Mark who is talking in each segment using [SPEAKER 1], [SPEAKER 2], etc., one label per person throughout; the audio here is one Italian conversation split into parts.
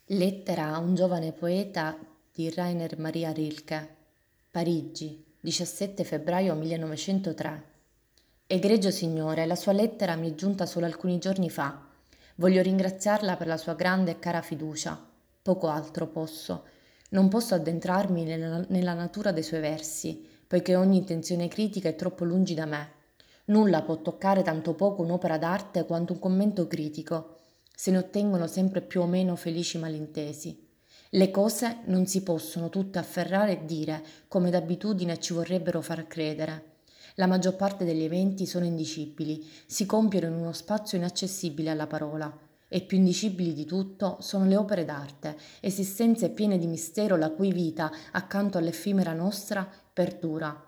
[SPEAKER 1] Lettera a un giovane poeta di Rainer Maria Rilke. Parigi, 17 febbraio 1903. Egregio signore, la sua lettera mi è giunta solo alcuni giorni fa. Voglio ringraziarla per la sua grande e cara fiducia. Poco altro posso. Non posso addentrarmi nella natura dei suoi versi, poiché ogni intenzione critica è troppo lungi da me. Nulla può toccare tanto poco un'opera d'arte quanto un commento critico. Se ne ottengono sempre più o meno felici malintesi. Le cose non si possono tutte afferrare e dire, come d'abitudine ci vorrebbero far credere. La maggior parte degli eventi sono indicibili, si compiono in uno spazio inaccessibile alla parola. E più indicibili di tutto sono le opere d'arte, esistenze piene di mistero la cui vita, accanto all'effimera nostra, perdura.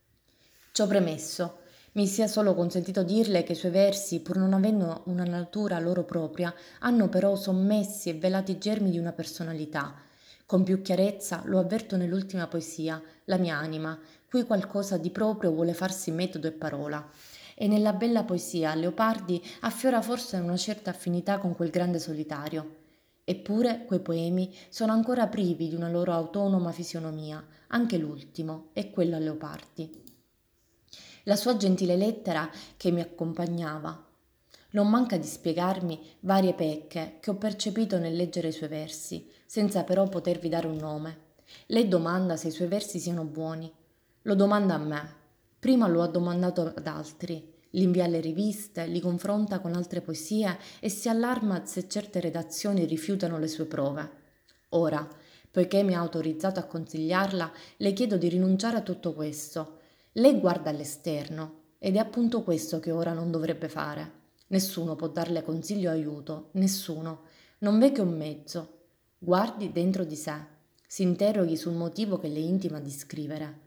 [SPEAKER 1] Ciò premesso, mi sia solo consentito dirle che i suoi versi, pur non avendo una natura loro propria, hanno però sommessi e velati i germi di una personalità. Con più chiarezza lo avverto nell'ultima poesia, La mia anima, cui qualcosa di proprio vuole farsi metodo e parola. E nella bella poesia Leopardi affiora forse una certa affinità con quel grande solitario. Eppure quei poemi sono ancora privi di una loro autonoma fisionomia, anche l'ultimo, è quello a Leopardi. La sua gentile lettera che mi accompagnava. Non manca di spiegarmi varie pecche che ho percepito nel leggere i suoi versi, senza però potervi dare un nome. Lei domanda se i suoi versi siano buoni. Lo domanda a me. Prima lo ha domandato ad altri. Li invia alle riviste, li confronta con altre poesie e si allarma se certe redazioni rifiutano le sue prove. Ora, poiché mi ha autorizzato a consigliarla, le chiedo di rinunciare a tutto questo. Lei guarda all'esterno ed è appunto questo che ora non dovrebbe fare. Nessuno può darle consiglio o aiuto, nessuno. Non v'è che un mezzo. Guardi dentro di sé, si interroghi sul motivo che le intima di scrivere.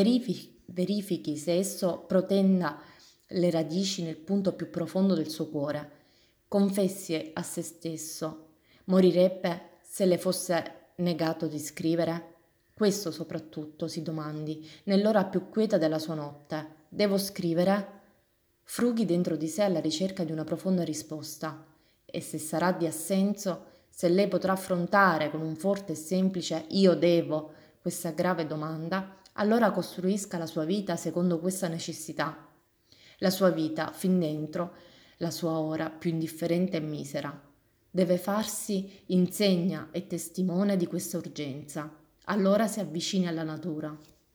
[SPEAKER 1] Verifichi se esso protenda le radici nel punto più profondo del suo cuore. Confessi a se stesso. Morirebbe se le fosse negato di scrivere? Questo soprattutto si domandi, nell'ora più quieta della sua notte. Devo scrivere? Frughi dentro di sé alla ricerca di una profonda risposta. E se sarà di assenso, se lei potrà affrontare con un forte e semplice io devo questa grave domanda, allora costruisca la sua vita secondo questa necessità. La sua vita, fin dentro, la sua ora più indifferente e misera. Deve farsi insegna e testimone di questa urgenza. Allora si avvicini alla natura.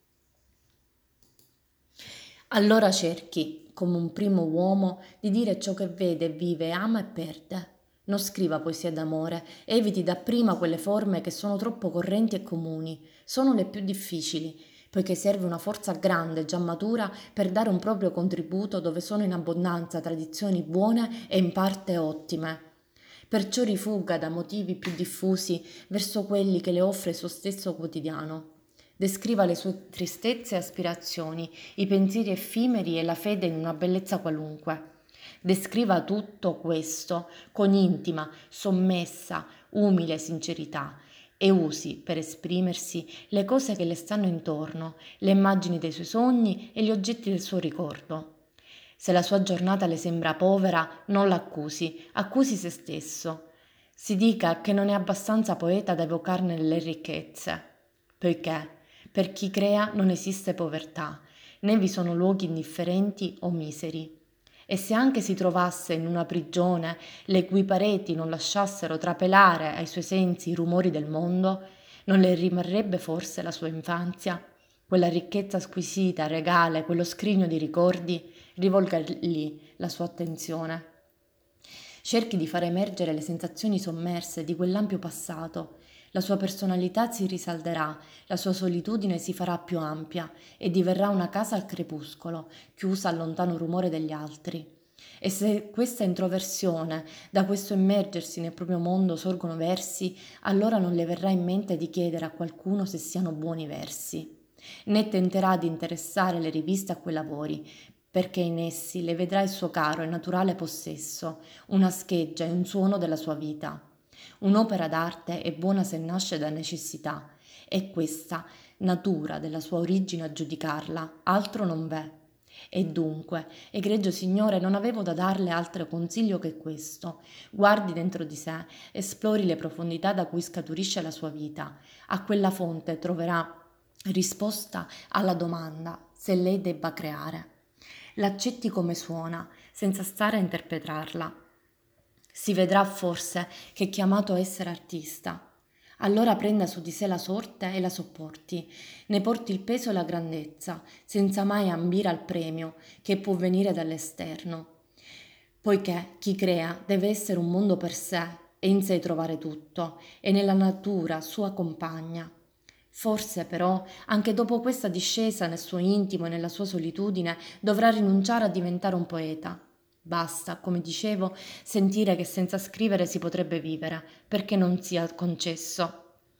[SPEAKER 1] Allora cerchi, come un primo uomo, di dire ciò che vede, vive, ama e perde. Non scriva poesie d'amore, eviti dapprima quelle forme che sono troppo correnti e comuni, sono le più difficili, poiché serve una forza grande, già matura, per dare un proprio contributo dove sono in abbondanza tradizioni buone e in parte ottime. Perciò rifuga da motivi più diffusi verso quelli che le offre il suo stesso quotidiano. Descriva le sue tristezze e aspirazioni, i pensieri effimeri e la fede in una bellezza qualunque. Descriva tutto questo con intima, sommessa, umile sincerità e usi per esprimersi le cose che le stanno intorno, le immagini dei suoi sogni e gli oggetti del suo ricordo. Se la sua giornata le sembra povera, non l'accusi, accusi se stesso. Si dica che non è abbastanza poeta da evocarne le ricchezze, poiché per chi crea non esiste povertà, né vi sono luoghi indifferenti o miseri. E se anche si trovasse in una prigione le cui pareti non lasciassero trapelare ai suoi sensi i rumori del mondo, non le rimarrebbe forse la sua infanzia? Quella ricchezza squisita, regale, quello scrigno di ricordi, rivolga lì la sua attenzione. Cerchi di far emergere le sensazioni sommerse di quell'ampio passato. La sua personalità si risalderà, la sua solitudine si farà più ampia e diverrà una casa al crepuscolo, chiusa al lontano rumore degli altri. E se questa introversione, da questo immergersi nel proprio mondo sorgono versi, allora non le verrà in mente di chiedere a qualcuno se siano buoni versi, né tenterà di interessare le riviste a quei lavori, perché in essi le vedrà il suo caro e naturale possesso, una scheggia e un suono della sua vita. Un'opera d'arte è buona se nasce da necessità, e questa natura della sua origine a giudicarla, altro non v'è. E dunque, egregio signore, non avevo da darle altro consiglio che questo. Guardi dentro di sé, esplori le profondità da cui scaturisce la sua vita. A quella fonte troverà risposta alla domanda se lei debba creare. L'accetti come suona, senza stare a interpretarla. Si vedrà forse che è chiamato a essere artista. Allora prenda su di sé la sorte e la sopporti, ne porti il peso e la grandezza, senza mai ambire al premio che può venire dall'esterno. Poiché chi crea deve essere un mondo per sé e in sé trovare tutto, e nella natura sua compagna. Forse però, anche dopo questa discesa nel suo intimo e nella sua solitudine, dovrà rinunciare a diventare un poeta. Basta, come dicevo, sentire che senza scrivere si potrebbe vivere, perché non sia concesso.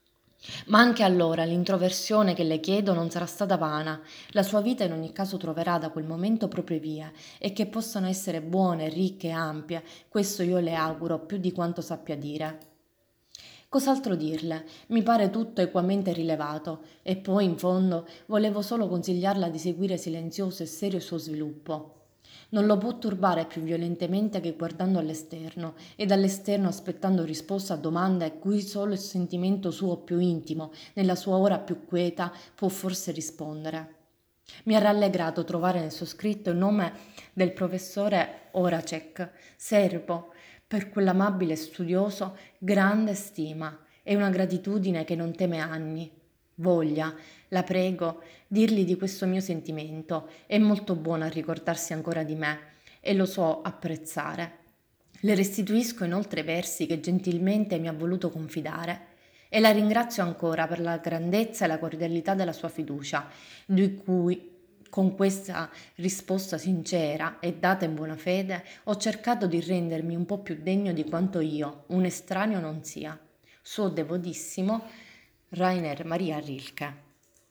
[SPEAKER 1] Ma anche allora l'introversione che le chiedo non sarà stata vana. La sua vita in ogni caso troverà da quel momento proprie vie e che possano essere buone, ricche e ampie. Questo io le auguro più di quanto sappia dire. Cos'altro dirle? Mi pare tutto equamente rilevato e poi, in fondo, volevo solo consigliarla di seguire silenzioso e serio il suo sviluppo. Non lo può turbare più violentemente che guardando all'esterno e dall'esterno aspettando risposta a domande a cui solo il sentimento suo più intimo, nella sua ora più quieta, può forse rispondere. Mi ha rallegrato trovare nel suo scritto il nome del professore Horacek, serbo, per quell'amabile studioso grande stima e una gratitudine che non teme anni. Voglia, la prego, dirgli di questo mio sentimento, è molto buono a ricordarsi ancora di me e lo so apprezzare. Le restituisco inoltre i versi che gentilmente mi ha voluto confidare e la ringrazio ancora per la grandezza e la cordialità della sua fiducia, di cui con questa risposta sincera e data in buona fede ho cercato di rendermi un po' più degno di quanto io, un estraneo, non sia. Suo devotissimo Rainer Maria Rilke.